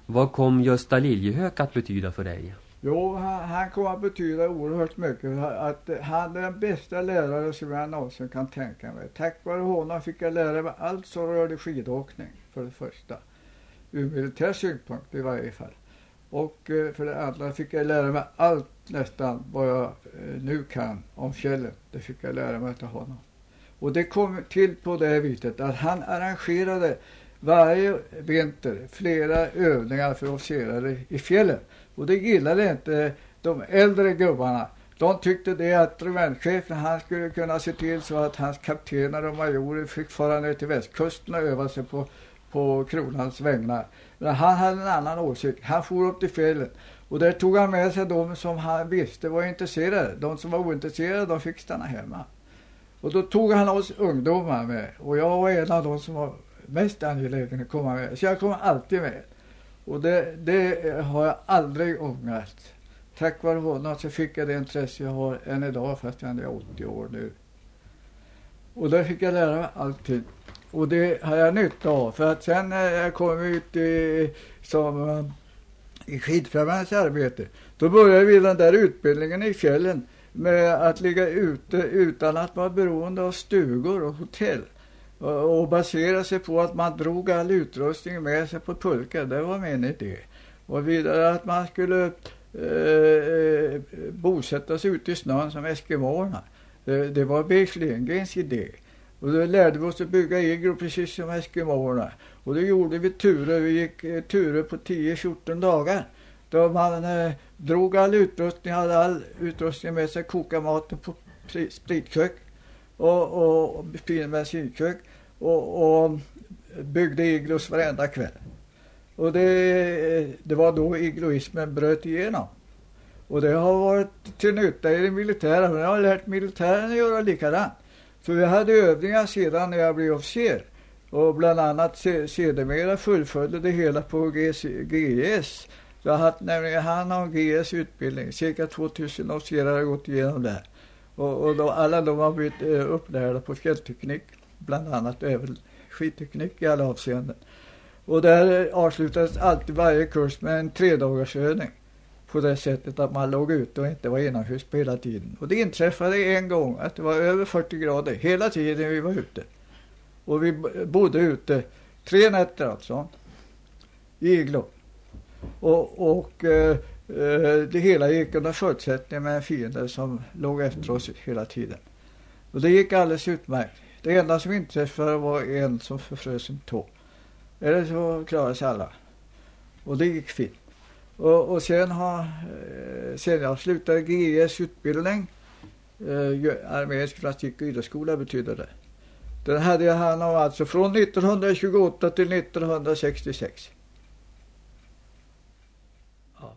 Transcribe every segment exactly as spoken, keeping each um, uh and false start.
Vad kom Gösta Liljehök att betyda för dig? Jo, han, han kom att betyda oerhört mycket. Att han är den bästa lärare som jag någonsin kan tänka mig. Tack vare honom fick jag lära mig allt som rörde skidåkning, för det första. Ur militär synpunkt i varje fall. Och för det andra fick jag lära mig allt nästan vad jag nu kan om fjällen. Det fick jag lära mig av honom. Och det kom till på det viset att han arrangerade varje vinter flera övningar för officerare i fjällen. Och det gillade inte de äldre gubbarna. De tyckte det att regementschefen, han skulle kunna se till så att hans kaptener och majorer fick fara ner till västkusten och öva sig på, på kronans vägnar. Men han hade en annan åsikt. Han for upp till fjällen. Och där tog han med sig de som han visste var intresserade. De som var ointresserade, de fick stanna hemma. Och då tog han oss ungdomar med. Och jag var en av de som var mest angelägen att komma med. Så jag kom alltid med. Och det, det har jag aldrig ångrat. Tack vare honom så fick jag det intresse jag har än idag, fast jag är åttio år nu. Och där fick jag lära mig allting. Och det har jag nytta av. För att sen när jag kom ut i, som, i skidfrämjandets arbete, då började vi den där utbildningen i fjällen med att ligga ute utan att vara beroende av stugor och hotell. Och, och basera sig på att man drog all utrustning med sig på pulka. Det var min idé. Och vidare att man skulle eh, bosätta sig ute i snön som eskimoerna. Det, det var Beers Lindgrens idé. Och då lärde vi oss att bygga iglo precis som eskimoerna. Och då gjorde vi turer. Vi gick eh, turer på tio till fjorton dagar. Då man eh, drog all utrustning, hade all utrustning med sig, koka maten på spritkök och, och, och fin bensinkök och, och byggde iglos varenda kväll. Och det, det var då igloismen bröt igenom. Och det har varit till nytta i det militära, men jag har lärt militären att göra likadant. Så vi hade övningar sedan när jag blev officer. Och bland annat sedermera fullföljde det hela på G S. Jag har haft nämligen hand om G S utbildning. Cirka tvåtusen officerare har gått igenom det här. Och, och då, alla de har blivit eh, upplärda på fjällteknik. Bland annat även skidteknik i alla avseenden. Och där avslutades alltid varje kurs med en tredagarsövning. På det sättet att man låg ute och inte var inomhus på hela tiden. Och det inträffade en gång att det var över fyrtio grader hela tiden vi var ute. Och vi bodde ute tre nätter alltså. I iglo. Och, och eh, det hela gick under förutsättning med en fiende som låg efter oss hela tiden. Och det gick alldeles utmärkt. Det enda som inträffade var en som förfrös en tå. Eller så klarade sig alla. Och det gick fint. Och, och sen, har, sen jag slutade G S utbildning, eh, arméisk plastik- och idrottsskola betyder det. Den hade jag hand om alltså från nittonhundratjugoåtta till nittonhundrasextiosex. Ja.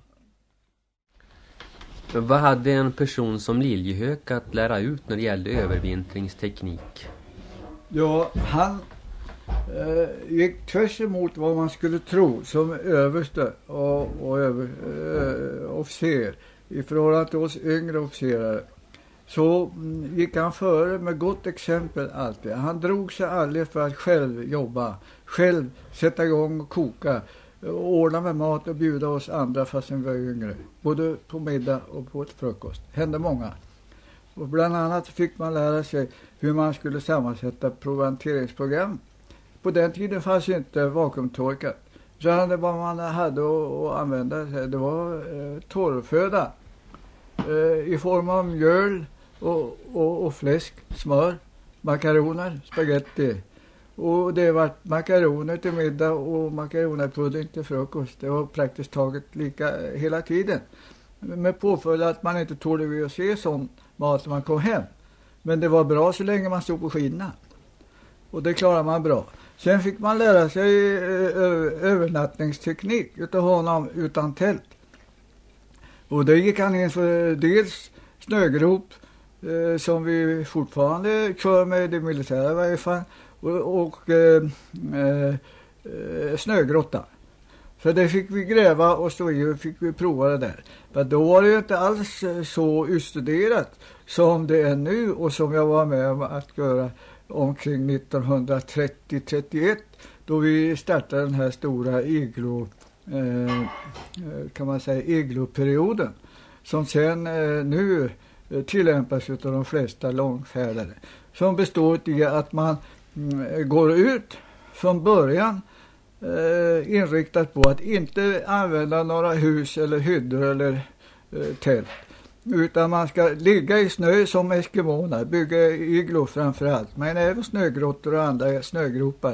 Vad hade en person som Liljehök att lära ut när det gällde övervintringsteknik? Ja, han eh, gick tvärs emot vad man skulle tro som överste och, och över, eh, officer i förhållande till oss yngre officerare. Så mm, gick han före med gott exempel alltid. Han drog sig aldrig för att själv jobba, själv sätta igång och koka, och ordna med mat och bjuda oss andra fast vi var yngre. Både på middag och på ett frukost. Hände många. Och bland annat fick man lära sig hur man skulle sammansätta provianteringsprogram. På den tiden fanns inte vakuumtorkat. Så hade vad man hade att använda, det var eh, torrföda. Eh, I form av mjöl och, och, och fläsk, smör, makaroner, spaghetti. Och det var makaroner till middag och makaronerpudding till frukost. Det var praktiskt taget lika hela tiden. Med påföljd att man inte tålde vid att se sån mat när man kom hem. Men det var bra så länge man stod på skidorna. Och det klarar man bra. Sen fick man lära sig övernattningsteknik utav honom utan tält. Och det gick han in för dels snögrop eh, som vi fortfarande kör med det militära i varje fall. Och, och eh, eh, snögrotta. För det fick vi gräva och stå i och fick vi prova det där. Men då var det ju inte alls så utstuderat som det är nu och som jag var med om att göra omkring nittonhundratrettio trettioett då vi startade den här stora iglo eh, kan man säga igloperioden, som sen eh, nu eh, tillämpas av de flesta långfärdare, som består i att man mm, går ut från början eh, inriktat på att inte använda några hus eller hyddor eller eh, tält, utan man ska ligga i snö som eskimoner, bygga iglo framförallt, men även snögrottor och andra snögropar.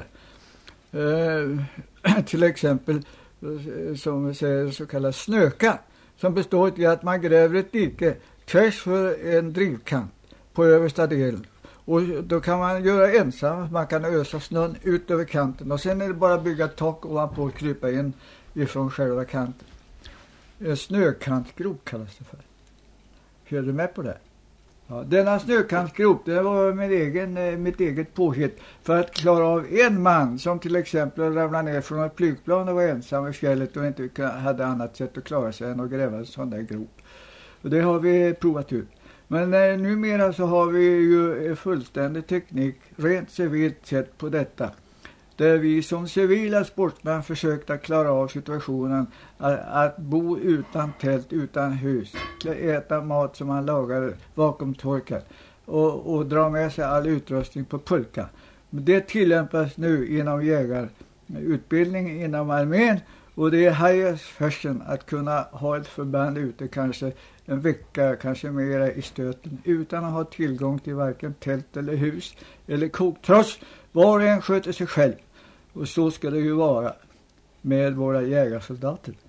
Eh, till exempel som vi säger så kallad snöka, som består i att man gräver ett dike tvärs för en drivkant på översta delen. Och då kan man göra ensam, man kan ösa snön ut över kanten och sen är det bara bygga ett tak ovanpå och krypa in ifrån själva kanten. En snökantgrop kallas det för. Är du med på det? Ja, denna snökantsgrop, det var min egen, mitt eget påhitt för att klara av en man som till exempel ramlade ner från ett flygplan och var ensam i fjället och inte hade annat sätt att klara sig än att gräva en sån där grop. Och det har vi provat ut. Men eh, numera så har vi ju fullständig teknik, rent civilt sett på detta. Där vi som civila sportmän försökt att klara av situationen att, att bo utan tält, utan hus, äta mat som man lagar vakuumtorkat och, och dra med sig all utrustning på pulka. Det tillämpas nu inom jägarutbildning inom armén, och det är highest fashion att kunna ha ett förband ute kanske en vecka, kanske mera i stöten, utan att ha tillgång till varken tält eller hus eller koktross. Var och en sköter sig själv. Och så ska det ju vara med våra jägarsoldater.